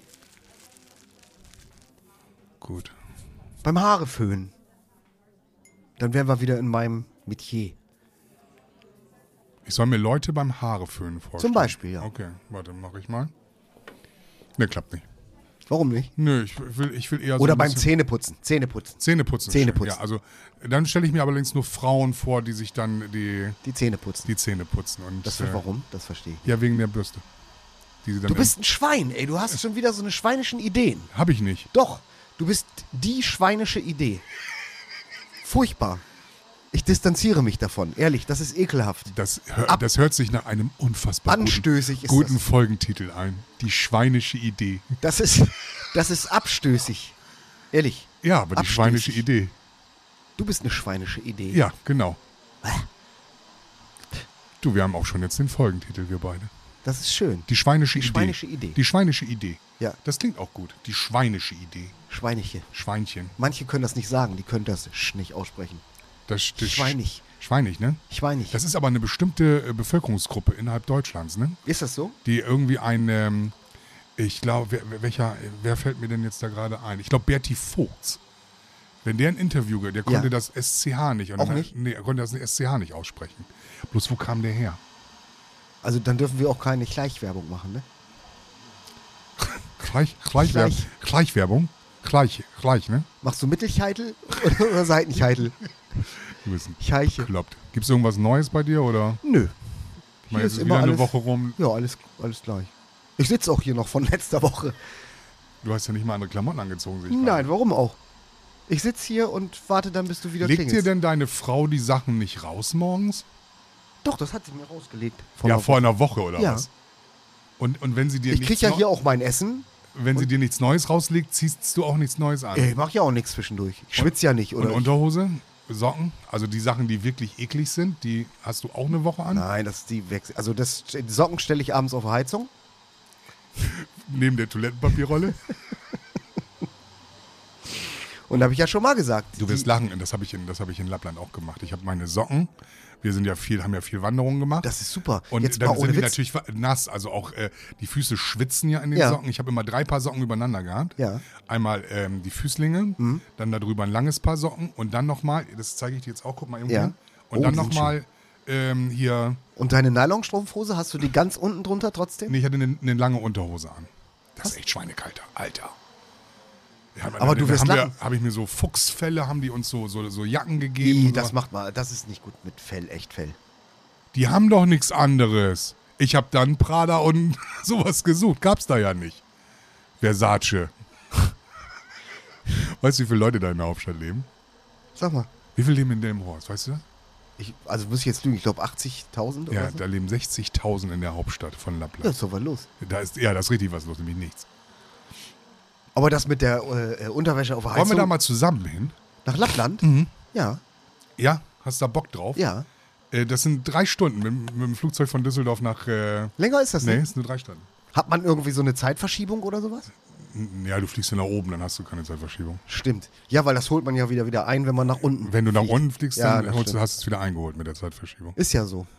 Gut. Beim Haare föhnen. Dann wären wir wieder in meinem Metier. Ich soll mir Leute beim Haare föhnen vorstellen. Zum Beispiel, ja. Okay, warte, mache ich mal. Ne, klappt nicht. Warum nicht? Nö, ich will eher so Oder ein beim bisschen Zähneputzen. Zähneputzen. Zähneputzen. Zähneputzen. Ja, also dann stelle ich mir allerdings nur Frauen vor, die sich dann die Zähne putzen. Zähne putzen. Und, Warum? Das verstehe ich. Ja, wegen der Bürste. Die sie dann Du bist ein Schwein, ey. Du hast schon wieder so eine schweinischen Ideen. Hab ich nicht. Doch. Du bist die schweinische Idee. Furchtbar. Ich distanziere mich davon. Ehrlich, das ist ekelhaft. Das hört sich nach einem unfassbar Anstößig ist guten das. Folgentitel ein. Die schweinische Idee. Das ist abstößig. Ehrlich. Ja, aber die Abstößig. schweinische Idee. Du bist eine schweinische Idee. Ja, genau. Du, wir haben auch schon jetzt den Folgentitel, wir beide. Das ist schön. Die schweinische Idee. schweinische Idee. Die schweinische Idee. Ja. Das klingt auch gut. Die schweinische Idee. Schweiniche. Schweinchen. Manche können das nicht sagen. Die können das nicht aussprechen. Das Schweinig. Schweinig, ne? Schweinig. Das ist aber eine bestimmte Bevölkerungsgruppe innerhalb Deutschlands, ne? Ist das so? Die irgendwie ich glaube, wer fällt mir denn jetzt da gerade ein? Ich glaube, Berti Vogts. Wenn der ein Interview, der konnte Ja. das SCH nicht. Auch nicht? Nee, er konnte das SCH nicht aussprechen. Bloß wo kam der her? Also dann dürfen wir auch keine Schleichwerbung machen, ne? Schleichwerbung? Gleich, ne? Machst du Mittelcheitel oder Seitencheitel? Du bist ein Cheiche. bekloppt. Gibt es irgendwas Neues bei dir, oder? Nö. Ich meine, Hier jetzt ist ist immer wieder eine alles- Woche rum. Ja, alles gleich. Ich sitze auch hier noch von letzter Woche. Du hast ja nicht mal andere Klamotten angezogen, sehe ich Nein, gerade. warum auch? Ich sitze hier und warte dann, bis du wieder Legt dir klingelst. denn deine Frau die Sachen nicht raus morgens? Doch, das hat sie mir rausgelegt. Vor einer Woche oder Ja. was? Und wenn sie dir Ich krieg ja hier auch mein Essen. wenn sie dir nichts Neues rauslegt, ziehst du auch nichts Neues an. Ich mach ja auch nichts zwischendurch. Ich schwitze ja nicht, Und oder? ich- Unterhose, Socken, also die Sachen, die wirklich eklig sind, die hast du auch eine Woche an? Nein, das ist die Wechsel. Also die Socken stelle ich abends auf die Heizung. Neben der Toilettenpapierrolle? Und da habe ich ja schon mal gesagt. Du wirst lachen, das habe ich in Lappland auch gemacht. Ich habe meine Socken, wir haben ja viel Wanderungen gemacht. Das ist super. Und Jetzt dann mal sind ohne die Witz. natürlich nass, also auch die Füße schwitzen ja in den Ja. Socken. Ich habe immer 3 Paar Socken übereinander gehabt. Ja. Einmal die Füßlinge, dann darüber ein langes Paar Socken und dann nochmal, das zeige ich dir jetzt auch, guck mal irgendwo. Ja. Und Oh, dann die sind nochmal hier, Und deine Nylonstrumpfhose, hast du die ganz unten drunter trotzdem? nee, ich hatte eine lange Unterhose an. Das ist echt schweinekalt, Alter. Ja, Aber du wirst lachen. Habe ich mir so Fuchsfelle, haben die uns so Jacken gegeben. und Das so. macht mal, das ist nicht gut mit Fell, echt Fell. Die haben doch nichts anderes. Ich habe dann Prada und sowas gesucht. Gab's da ja nicht. Versace. Weißt du, wie viele Leute da in der Hauptstadt leben? Sag mal. Wie viele leben in Delmenhorst, weißt du? Also muss ich jetzt lügen, ich glaube 80.000 oder Ja, so. da leben 60.000 in der Hauptstadt von Ja, Lappland. ist doch was los. Da ist richtig was los, nämlich nichts. Aber das mit der Unterwäsche auf der Wollen wir Heizung da mal zusammen hin? nach Lappland? Ja, Ja? Hast du da Bock drauf? ja. Das sind 3 Stunden mit dem Flugzeug von Düsseldorf nach... Länger ist das nee, nicht. ist nur 3 Stunden. Hat man irgendwie so eine Zeitverschiebung oder sowas? Ja, du fliegst ja nach oben, dann hast du keine Zeitverschiebung. Stimmt. Ja, weil das holt man ja wieder ein, wenn man nach unten Wenn du nach fliegt. unten fliegst, Ja, dann das hast du stimmt. es wieder eingeholt mit der Zeitverschiebung. Ist ja so.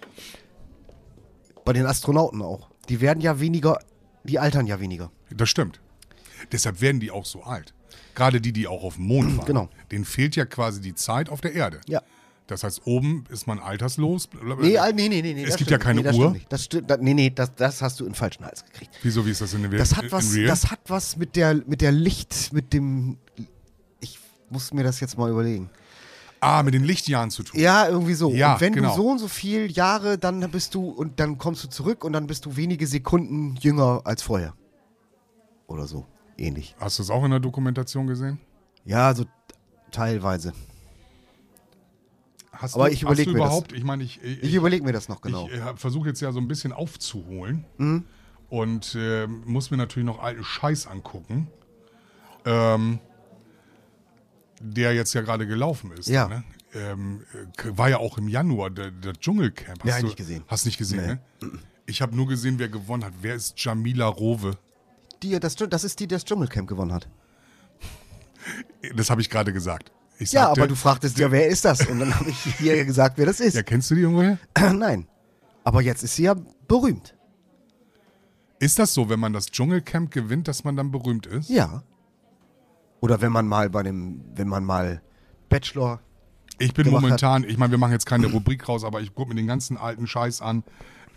Bei den Astronauten auch. Die werden ja weniger, die altern ja weniger. Das stimmt. Deshalb werden die auch so alt. Gerade die auch auf dem Mond waren. Genau. Denen fehlt ja quasi die Zeit auf der Erde. Ja. Das heißt, oben ist man alterslos. Nee. Es das gibt ja stimmt. keine nee, das Uhr. stimmt nicht. Das stimmt, das hast du in den falschen Hals gekriegt. Wieso, wie ist das in der Das hat was mit der Licht, ich muss mir das jetzt mal überlegen. mit den Lichtjahren zu tun. Ja, irgendwie so. Ja, und wenn genau. du so und so viel Jahre, dann dann kommst du zurück und dann bist du wenige Sekunden jünger als vorher. Oder so. Ähnlich. Hast du das auch in der Dokumentation gesehen? Ja, so teilweise. Aber ich überleg mir das. überhaupt, ich meine, Ich überlege mir das noch genau. Ich versuche jetzt ja so ein bisschen aufzuholen und muss mir natürlich noch alten Scheiß angucken, der jetzt ja gerade gelaufen ist. Ja. Ne? War ja auch im Januar der Dschungelcamp. Ja, nicht gesehen. Hast nicht gesehen, ne? Ich habe nur gesehen, wer gewonnen hat. Wer ist Jamila Rowe? Das ist die, die das Dschungelcamp gewonnen hat. Das habe ich gerade gesagt. Ich Ja, sagte, aber du fragtest ja, wer ist das? Und dann habe ich hier gesagt, wer das ist. Ja, kennst du die irgendwoher? Nein. Aber jetzt ist sie ja berühmt. Ist das so, wenn man das Dschungelcamp gewinnt, dass man dann berühmt ist? Ja. Oder wenn man mal Bachelor Ich bin gemacht momentan, ich meine, wir machen jetzt keine Rubrik raus, aber ich gucke mir den ganzen alten Scheiß an.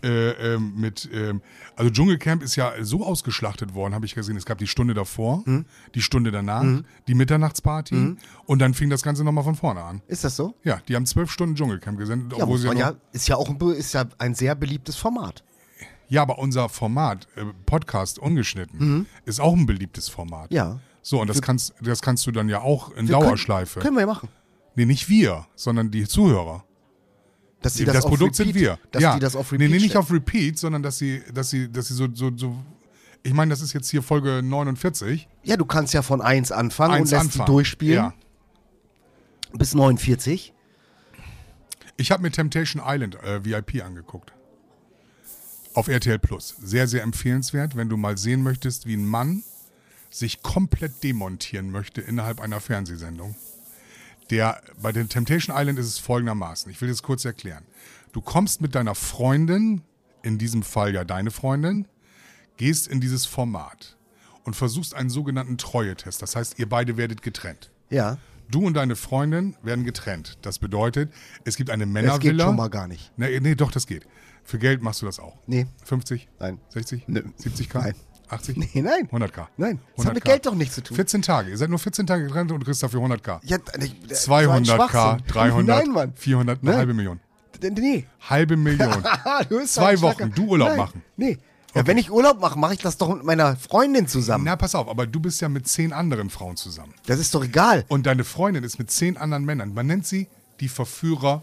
Also Dschungelcamp ist ja so ausgeschlachtet worden, habe ich gesehen. Es gab die Stunde davor, die Stunde danach, die Mitternachtsparty und dann fing das Ganze nochmal von vorne an. Ist das so? Ja, die haben 12 Stunden Dschungelcamp gesendet. Ja, obwohl muss man ist ja ein sehr beliebtes Format. Ja, aber unser Format, Podcast ungeschnitten, ist auch ein beliebtes Format. Ja. So, und das kannst du dann ja auch in Dauerschleife. Können wir ja machen. Nee, nicht wir, sondern die Zuhörer. Dass die Das auf Produkt Repeat, sind wir. Dass die das auf Repeat Nee, nicht stellen. auf Repeat, sondern dass sie so. Ich meine, das ist jetzt hier Folge 49. Ja, du kannst ja von 1 anfangen und lässt anfangen. die durchspielen Ja. bis 49. Ich habe mir Temptation Island VIP angeguckt. Auf RTL Plus. Sehr, sehr empfehlenswert, wenn du mal sehen möchtest, wie ein Mann sich komplett demontieren möchte innerhalb einer Fernsehsendung. Bei den Temptation Island ist es folgendermaßen. Ich will das kurz erklären. Du kommst mit deiner Freundin, in diesem Fall ja deine Freundin, gehst in dieses Format und versuchst einen sogenannten Treue-Test. Das heißt, ihr beide werdet getrennt. Ja. Du und deine Freundin werden getrennt. Das bedeutet, es gibt eine Das Männervilla. geht schon mal gar nicht. Nee, doch, das geht. Für Geld machst du das auch. Nee. 50? Nein. 60? Nö. 70k? Nein. 80? Nee, nein. 100k? Nein. Das hat mit 100K. Geld doch nichts zu tun. 14 Tage. Ihr seid nur 14 Tage getrennt und kriegst dafür 100k. Ja, 200k, 300, Nein, Mann. 400, eine Nein. halbe Million. Nee. Halbe Million. Du bist 2 ein Wochen, Schnacker. du Urlaub Nein. machen. Nee. Ja, wenn ich Urlaub mache, mache ich das doch mit meiner Freundin zusammen. Na, pass auf, aber du bist ja mit 10 anderen Frauen zusammen. Das ist doch egal. Und deine Freundin ist mit 10 anderen Männern. Man nennt sie die VerführerInnen.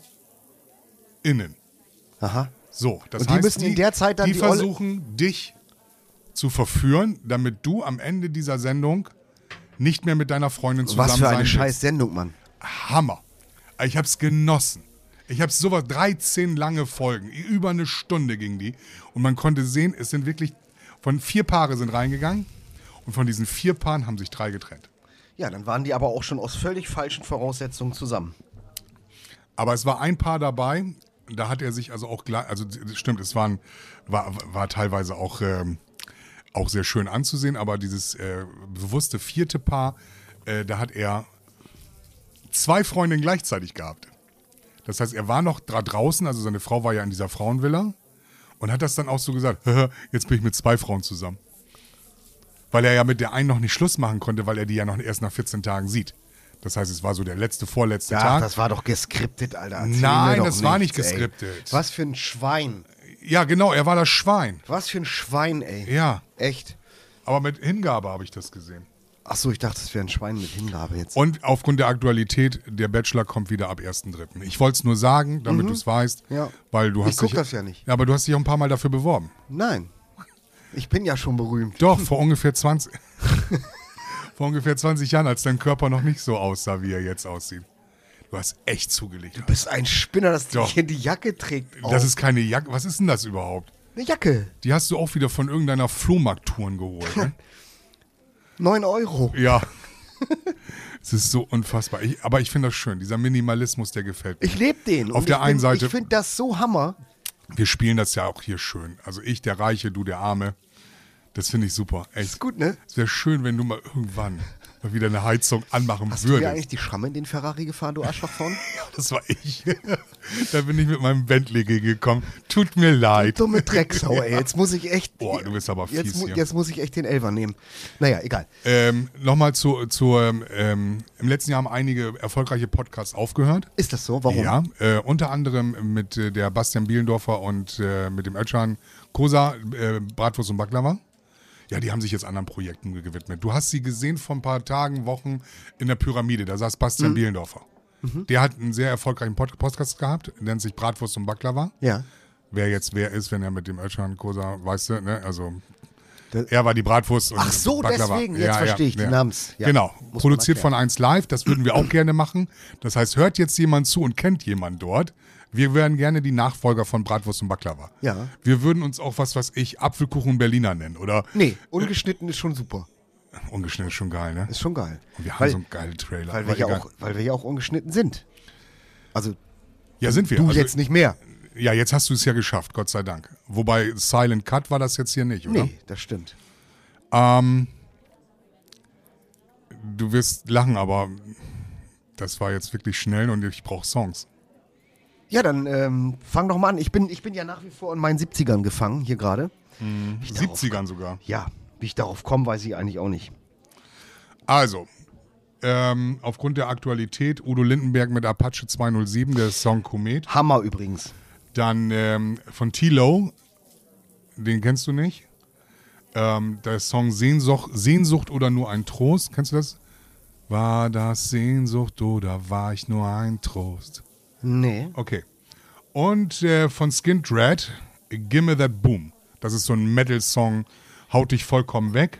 Aha. So, das Und die heißt, müssen in der Zeit dann die die Olle- versuchen, dich zu verführen, damit du am Ende dieser Sendung nicht mehr mit deiner Freundin zusammen Was für eine sein scheiß willst. Sendung, Mann. Hammer. Ich hab's genossen. Ich habe sowas, 13 lange Folgen, über eine Stunde ging die. Und man konnte sehen, es sind wirklich, von 4 Paare sind reingegangen und von diesen 4 Paaren haben sich 3 getrennt. Ja, dann waren die aber auch schon aus völlig falschen Voraussetzungen zusammen. Aber es war ein Paar dabei, da hat er sich also auch gleich, also stimmt, es war teilweise auch sehr schön anzusehen, aber dieses bewusste 4. Paar, da hat er 2 Freundinnen gleichzeitig gehabt. Das heißt, er war noch draußen, also seine Frau war ja in dieser Frauenvilla und hat das dann auch so gesagt, jetzt bin ich mit 2 Frauen zusammen. Weil er ja mit der einen noch nicht Schluss machen konnte, weil er die ja noch erst nach 14 Tagen sieht. Das heißt, es war so der vorletzte Ja, Tag. das war doch geskriptet, Alter. Erzähl Nein, mir doch das war nicht nichts, ey. geskriptet. Was für ein Schwein. Ja, genau, er war das Schwein. Was für ein Schwein, ey. Ja, Echt. aber mit Hingabe habe ich das gesehen. Achso, ich dachte, es wäre ein Schwein mit Hingabe jetzt. Und aufgrund der Aktualität, der Bachelor kommt wieder ab 1.3. Ich wollte es nur sagen, damit du es weißt, Ja. weil du Ich hast guck dich... das ja nicht. Ja, aber du hast dich auch ein paar Mal dafür beworben. Nein. Ich bin ja schon berühmt. Doch, vor ungefähr 20... vor ungefähr 20 Jahren, als dein Körper noch nicht so aussah, wie er jetzt aussieht. Du hast echt zugelegt. Du bist ein Spinner, das Doch. hier die Jacke trägt. Das ist keine Jacke. Was ist denn das überhaupt? eine Jacke. Die hast du auch wieder von irgendeiner Flohmarkt-Touren geholt, ne? 9 Euro. Ja. Es ist so unfassbar. Aber ich finde das schön. Dieser Minimalismus, der gefällt mir. Ich lebe den. Auf Und der ich einen Seite- Ich finde das so Hammer. Wir spielen das ja auch hier schön. Also ich, der Reiche, du, der Arme. Das finde ich super. Echt. Ist gut, ne? Es wäre schön, wenn du mal irgendwann mal wieder eine Heizung anmachen Hast du dir würdest. eigentlich die Schramme in den Ferrari gefahren, du Arschloch vorne? Das war ich. Da bin ich mit meinem Bentley gekommen. Tut mir leid. Dumme Drecksau, ey. Jetzt muss ich echt... Boah, du bist aber fies hier. Jetzt muss ich echt den Elfer nehmen. Naja, egal. Nochmal im letzten Jahr haben einige erfolgreiche Podcasts aufgehört. Ist das so? Warum? Ja, unter anderem mit der Bastian Bielendorfer und mit dem Özcan Kosa, Bratwurst und Baklava. Ja, die haben sich jetzt anderen Projekten gewidmet. Du hast sie gesehen vor ein paar Tagen, Wochen in der Pyramide. Da saß Bastian Bielendorfer. Der hat einen sehr erfolgreichen Podcast gehabt, nennt sich Bratwurst und Baklava. Ja. Wer ist, wenn er mit dem Özcan Kosa, weißt du, ne? Also Das- er war die Bratwurst und Ach so, Baklava. deswegen, jetzt verstehe ich die Namens. Ja, Genau, muss man produziert von erklären. 1 Live, das würden wir auch gerne machen. Das heißt, hört jetzt jemand zu und kennt jemand dort. Wir wären gerne die Nachfolger von Bratwurst und Baklava. Ja. Wir würden uns auch was weiß ich, Apfelkuchen Berliner nennen, oder? Nee, ungeschnitten ist schon super. Ungeschnitten ist schon geil, ne? Ist schon geil. Und wir haben weil, so einen geilen Trailer. weil, aber wir ja egal. auch, weil wir ja auch ungeschnitten sind. Also Ja, sind wir. du Also, jetzt nicht mehr. Ja, jetzt hast du es ja geschafft, Gott sei Dank. Wobei Silent Cut war das jetzt hier nicht, oder? Nee, das stimmt. Du wirst lachen, aber das war jetzt wirklich schnell und ich brauche Songs. Ja, dann fang doch mal an. Ich bin ja nach wie vor in meinen 70ern gefangen, hier gerade. 70ern sogar. Ja, wie ich darauf komme, weiß ich eigentlich auch nicht. Also, aufgrund der Aktualität, Udo Lindenberg mit Apache 207, der Song Komet. Hammer übrigens. Dann von T-Lo, den kennst du nicht. Der Song Sehnsucht oder nur ein Trost, kennst du das? War das Sehnsucht oder war ich nur ein Trost? Nee. Okay. Und von Skint Red, Gimme That Boom. Das ist so ein Metal-Song, haut dich vollkommen weg.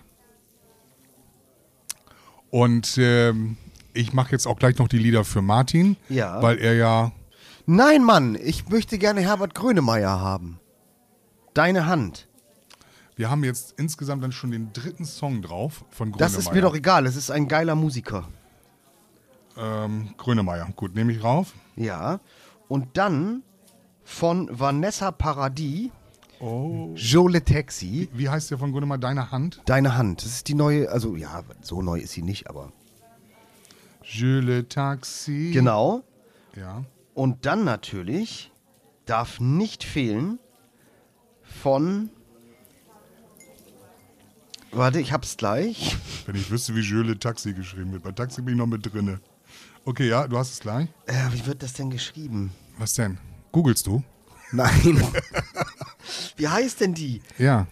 Und ich mache jetzt auch gleich noch die Lieder für Martin, Ja. weil er ja... Nein, Mann, ich möchte gerne Herbert Grönemeyer haben. Deine Hand. Wir haben jetzt insgesamt dann schon den 3. Song drauf von Grönemeyer. Das ist mir doch egal, es ist ein geiler Musiker. Grönemeyer, gut, nehme ich rauf. Ja. Und dann von Vanessa Paradis, Oh. Joe Taxi, Wie heißt der von Grönemeyer? Deine Hand? Deine Hand. Das ist die neue, also ja, so neu ist sie nicht, aber. Je le Taxi. Genau. Ja. Und dann natürlich darf nicht fehlen von. Warte, ich hab's gleich. Wenn ich wüsste, wie Je le Taxi geschrieben wird. Bei Taxi bin ich noch mit drinne. Okay, ja, du hast es gleich. Wie wird das denn geschrieben? Was denn? Googlest du? Nein. Wie heißt denn die? Ja.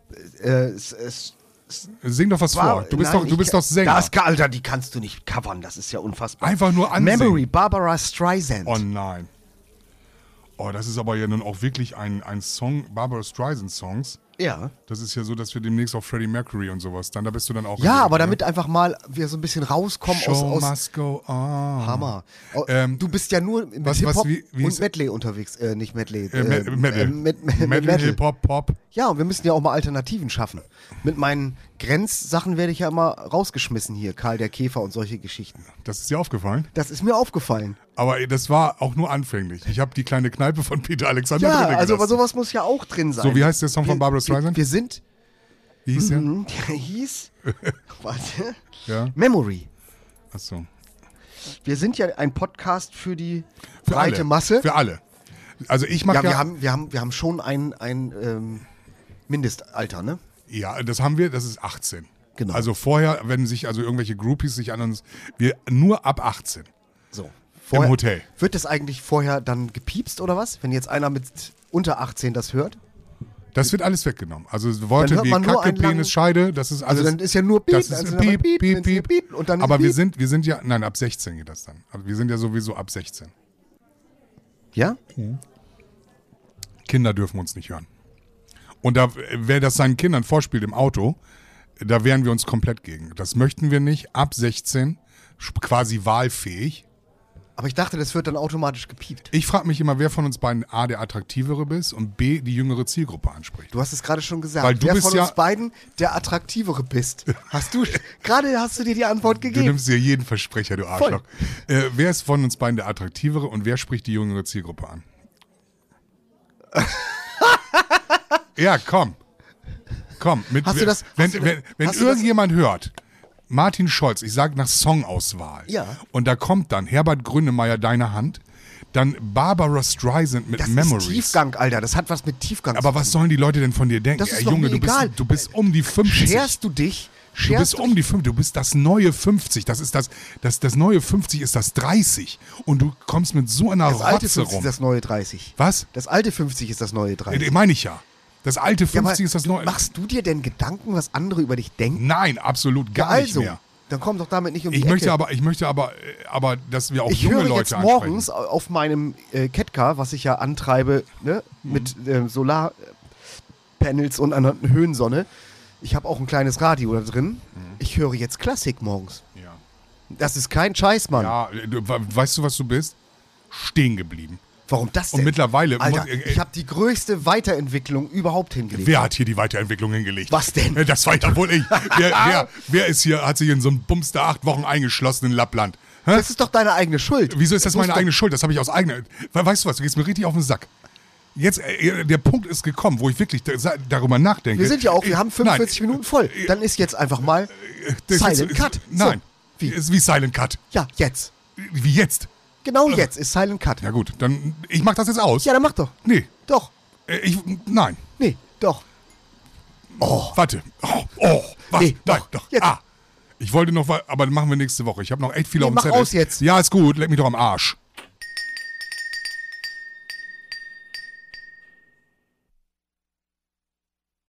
Sing doch was vor. Du bist doch Sänger. Alter, die kannst du nicht covern. Das ist ja unfassbar. Einfach nur ansingen. Memory, Barbara Streisand. Oh nein. Oh, das ist aber ja nun auch wirklich ein Song, Barbara Streisand Songs. Ja. Das ist ja so, dass wir demnächst auf Freddie Mercury und sowas, da bist du dann auch... Ja, aber damit einfach mal wir so ein bisschen rauskommen Show aus must go on. Hammer. Du bist ja nur mit Hip-Hop und Medley unterwegs. Nicht Medley. Metal, Hip-Hop, Pop. Ja, und wir müssen ja auch mal Alternativen schaffen. Mit meinen Grenzsachen werde ich ja immer rausgeschmissen hier. Karl der Käfer und solche Geschichten. Das ist dir aufgefallen? Das ist mir aufgefallen. Aber das war auch nur anfänglich. Ich habe die kleine Kneipe von Peter Alexander Ja, drin also aber gelassen. sowas muss ja auch drin sein. So, wie heißt der Song von Barbara Streisand? Wir sind... Wie hieß der? Der hieß... Warte. Ja. Memory. Achso. Wir sind ja ein Podcast für die Für breite alle. Masse. Für alle. Also ich mache Ja, wir haben schon ein Mindestalter, ne? Ja, das haben wir, das ist 18. Genau. Also vorher, wenn sich also irgendwelche Groupies sich an uns, wir nur ab 18 So. im Hotel. Wird das eigentlich vorher dann gepiepst oder was? Wenn jetzt einer mit unter 18 das hört? Das wird alles weggenommen. Also Worte hört wie man nur Kacke, einen langen- Penis, Scheide, das ist alles. Also dann ist ja nur Piep, das dann ist sind Piep, aber Piep, dann Piep. Piep und dann Aber wir Piep. sind ja, nein, ab 16 geht das dann. Also wir sind ja sowieso ab 16. Ja? Kinder dürfen uns nicht hören. Und da, wer das seinen Kindern vorspielt im Auto, da wehren wir uns komplett gegen. Das möchten wir nicht. Ab 16, quasi wahlfähig. Aber ich dachte, das wird dann automatisch gepiept. Ich frage mich immer, wer von uns beiden A, der attraktivere bist und B, die jüngere Zielgruppe anspricht. Du hast es gerade schon gesagt. Weil du wer bist von ja- uns beiden der attraktivere bist? Gerade hast du dir die Antwort Du gegeben. nimmst dir jeden Versprecher, du Arschloch. Wer ist von uns beiden der attraktivere und wer spricht die jüngere Zielgruppe an? Ja, komm. Komm. Hast du das- wenn hast du das- wenn hast du irgendjemand hört, Martin Scholz, ich sage nach Songauswahl, Ja. und da kommt dann Herbert Grönemeyer, Deine Hand, dann Barbara Streisand mit Das Memories. ist Tiefgang, Alter. Das hat was mit Tiefgang Aber was sollen die Leute denn von dir denken? Das ist Ey, doch Junge, mir egal. du bist um die 50. Scherst du dich? Du bist um die 50, du bist das neue 50. Das ist das neue 50 ist das 30. Und du kommst mit so einer Das alte Rotze 50 rum. ist das neue 30. Was? Das alte 50 ist das neue 30. Meine ich ja. Das alte Ja, aber 50 ist das neue. Machst du dir denn Gedanken, was andere über dich denken? Nein, absolut gar nicht Also, mehr. dann komm doch damit nicht um die Ich Ecke. möchte aber, dass wir auch Ich junge höre Leute jetzt ansprechen. morgens auf meinem Catcar, was ich ja antreibe, ne, mit Solarpanels und einer Höhensonne. Ich habe auch ein kleines Radio da drin. Ich höre jetzt Klassik morgens. Ja, Das ist kein Scheiß, Mann. weißt du, was du bist? Stehen geblieben. Warum das denn? Und mittlerweile... Alter, ich habe die größte Weiterentwicklung überhaupt hingelegt. Wer hat hier die Weiterentwicklung hingelegt? Was denn? Das war ja wohl ich. Wer ist hier, hat sich in so einem Bumster 8 Wochen eingeschlossen in Lappland? Hä? Das ist doch deine eigene Schuld. Wieso ist das muss meine doch- eigene Schuld? Das habe ich aus eigener... Weißt du was, du gehst mir richtig auf den Sack. Jetzt, der Punkt ist gekommen, wo ich wirklich darüber nachdenke. Wir haben 45 Minuten voll. Dann ist jetzt einfach mal Silent Cut. Nein. So, wie? Ist wie Silent Cut. Ja, jetzt. Wie jetzt? Genau jetzt ist Silent Cut. Ja gut, dann, ich mach das jetzt aus. Ja, dann mach doch. Nee. Doch. Nein. Nee, doch. Warte. Was? Nee, Nein, doch. doch. Jetzt. Ich wollte noch, aber machen wir nächste Woche. Ich habe noch echt viel auf dem mach Zettel. aus jetzt. Ja, ist gut. Leck mich doch am Arsch.